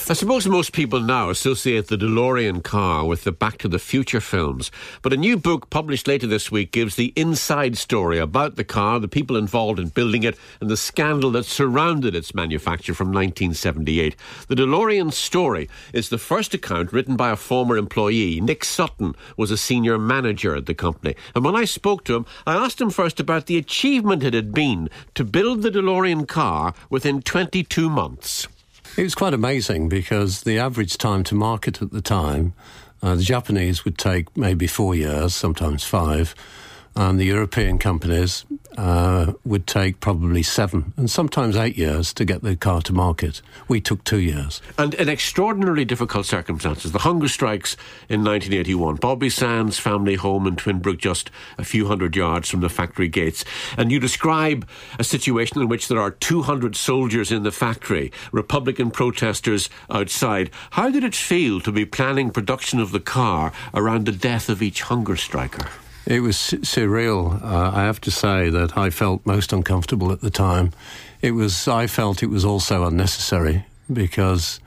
I suppose most people now associate the DeLorean car with the Back to the Future films. But a new book published later this week gives the inside story about the car, the people involved in building it, and the scandal that surrounded its manufacture from 1978. The DeLorean story is the first account written by a former employee. Nick Sutton was a senior manager at the company. And when I spoke to him, I asked him first about the achievement it had been to build the DeLorean car within 22 months. It was quite amazing because the average time to market at the time, the Japanese would take maybe 4 years, sometimes 5, and the European companies would take probably 7 and sometimes 8 years to get the car to market. We took 2 years. And in extraordinarily difficult circumstances, the hunger strikes in 1981, Bobby Sands' family home in Twinbrook, just a few hundred yards from the factory gates. And you describe a situation in which there are 200 soldiers in the factory, Republican protesters outside. How did it feel to be planning production of the car around the death of each hunger striker? It was surreal. I have to say that I felt most uncomfortable at the time. I felt it was also unnecessary because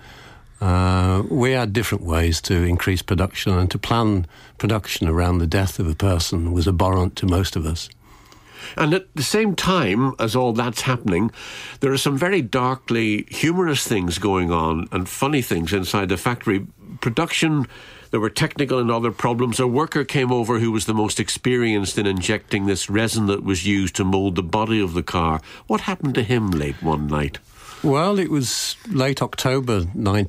we had different ways to increase production, and to plan production around the death of a person was abhorrent to most of us. And at the same time as all that's happening, there are some very darkly humorous things going on and funny things inside the factory. Production, there were technical and other problems. A worker came over who was the most experienced in injecting this resin that was used to mould the body of the car. What happened to him late one night? Well, it was late October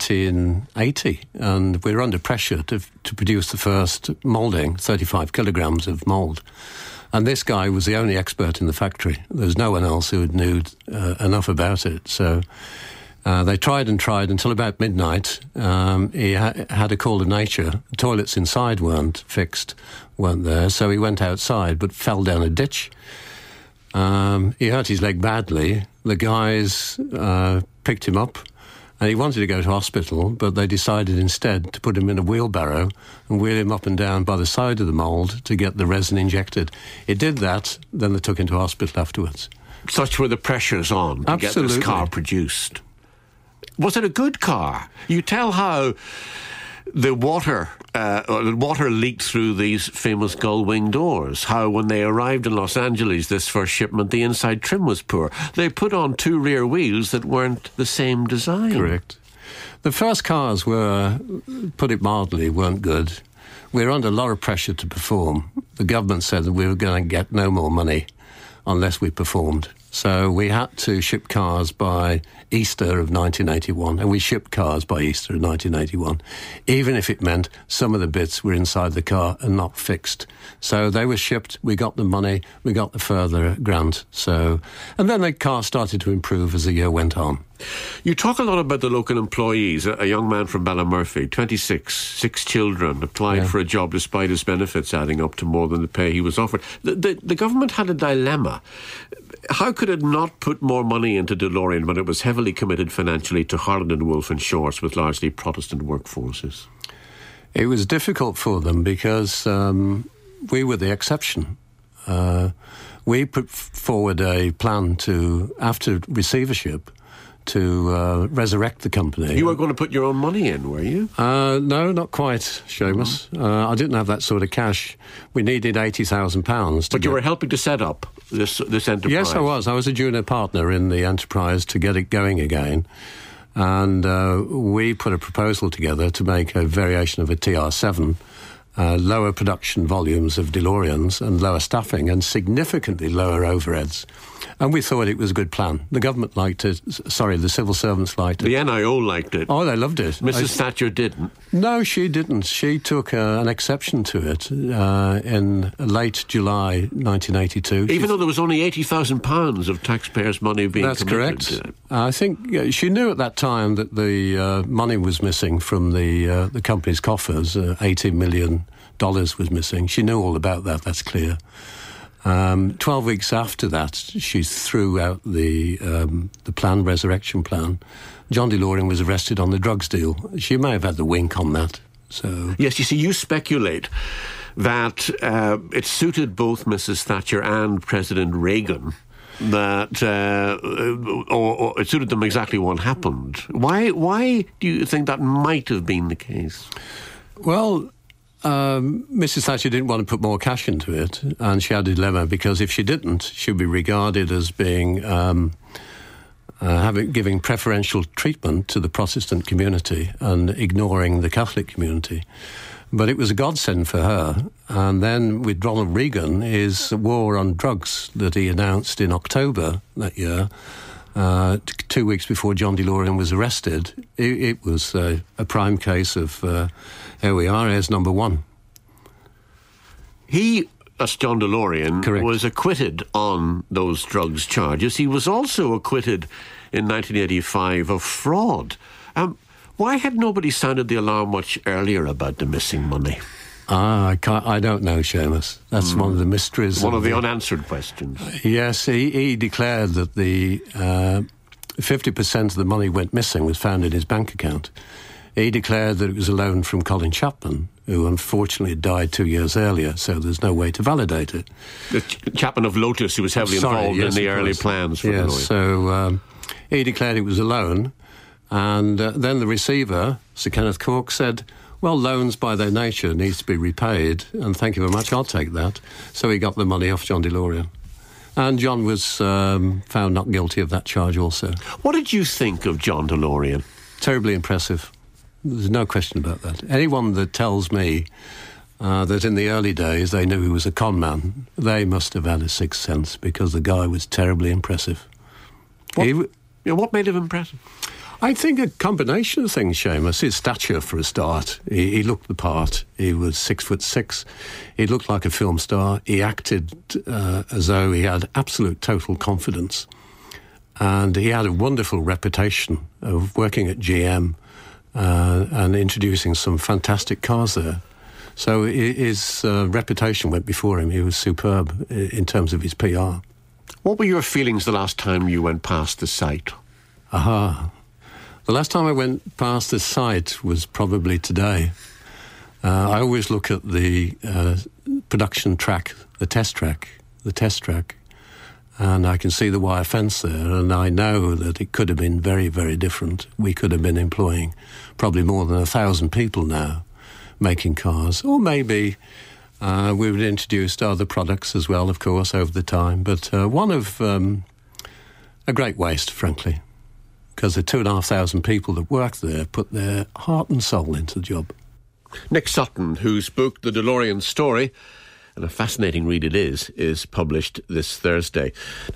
1980, and we were under pressure to produce the first moulding, 35 kilograms of mould. And this guy was the only expert in the factory. There was no one else who knew enough about it. So they tried and tried until about midnight. He had a call of nature. The toilets inside weren't there. So he went outside but fell down a ditch. He hurt his leg badly. The guys picked him up, and he wanted to go to hospital, but they decided instead to put him in a wheelbarrow and wheel him up and down by the side of the mould to get the resin injected. It did that, then they took him to hospital afterwards. Such were the pressures on to get this car produced. Was it a good car? You tell how the water leaked through these famous gull-wing doors, how when they arrived in Los Angeles, this first shipment, the inside trim was poor. They put on 2 rear wheels that weren't the same design. Correct. The first cars were, put it mildly, weren't good. We were under a lot of pressure to perform. The government said that we were going to get no more money unless we performed. So we had to ship cars by Easter of 1981, and we shipped cars by Easter of 1981, even if it meant some of the bits were inside the car and not fixed. So they were shipped, we got the money, we got the further grant. And then the car started to improve as the year went on. You talk a lot about the local employees. A young man from Ballymurphy, 26, 6 children, applied for a job despite his benefits adding up to more than the pay he was offered. The government had a dilemma. How could it not put more money into DeLorean when it was heavily committed financially to Harland and Wolff and Shorts with largely Protestant workforces? It was difficult for them because we were the exception. We put forward a plan to, after receivership, to resurrect the company. You were going to put your own money in, were you? No, not quite, Seamus. I didn't have that sort of cash. We needed £80,000. But you were helping to set up this enterprise? Yes, I was. I was a junior partner in the enterprise to get it going again. And we put a proposal together to make a variation of a TR7, lower production volumes of DeLoreans and lower staffing and significantly lower overheads. And we thought it was a good plan. The government liked it. Sorry, the civil servants liked it. The NIO liked it. Oh, they loved it. Mrs. Thatcher didn't. No, she didn't. She took an exception to it in late July 1982. Even though there was only £80,000 of taxpayers' money being committed. That's correct. I think she knew at that time that the money was missing from the company's coffers. $80 million was missing. She knew all about that, that's clear. 12 weeks after that, she threw out the plan, resurrection plan. John DeLorean was arrested on the drugs deal. She may have had the wink on that. So yes, you see, you speculate that it suited both Mrs. Thatcher and President Reagan that, or it suited them exactly what happened. Why do you think that might have been the case? Well, Mrs. Thatcher didn't want to put more cash into it, and she had a dilemma, because if she didn't, she'd be regarded as being giving preferential treatment to the Protestant community and ignoring the Catholic community. But it was a godsend for her. And then with Ronald Reagan, his war on drugs that he announced in October that year, 2 weeks before John DeLorean was arrested, it was a prime case of, here we are, here's number one. He, as John DeLorean, Correct. was acquitted on those drugs charges. He was also acquitted in 1985 of fraud. Why had nobody sounded the alarm much earlier about the missing money? I don't know, Seamus. That's one of the mysteries. One of the unanswered questions. Yes, he declared that the 50% of the money went missing was found in his bank account. He declared that it was a loan from Colin Chapman, who unfortunately died 2 years earlier, so there's no way to validate it. The Chapman of Lotus, who was heavily involved in the early plans for the lawyer. So he declared it was a loan, and then the receiver, Sir Kenneth Cork, said, well, loans by their nature needs to be repaid, and thank you very much, I'll take that. So he got the money off John DeLorean. And John was found not guilty of that charge also. What did you think of John DeLorean? Terribly impressive. There's no question about that. Anyone that tells me that in the early days they knew he was a con man, they must have had a sixth sense, because the guy was terribly impressive. What made him impressive? I think a combination of things, Seamus. His stature, for a start. He looked the part. He was 6'6". He looked like a film star. He acted as though he had absolute total confidence. And he had a wonderful reputation of working at GM and introducing some fantastic cars there. So his reputation went before him. He was superb in terms of his PR. What were your feelings the last time you went past the site? The last time I went past the site was probably today. I always look at the production track, the test track, and I can see the wire fence there, and I know that it could have been very, very different. We could have been employing probably more than 1,000 people now making cars, or maybe we would have introduced other products as well, of course, over the time. But one of a great waste, frankly, because the 2,500 people that worked there put their heart and soul into the job. Nick Sutton, whose book, The DeLorean Story, and a fascinating read it is published this Thursday.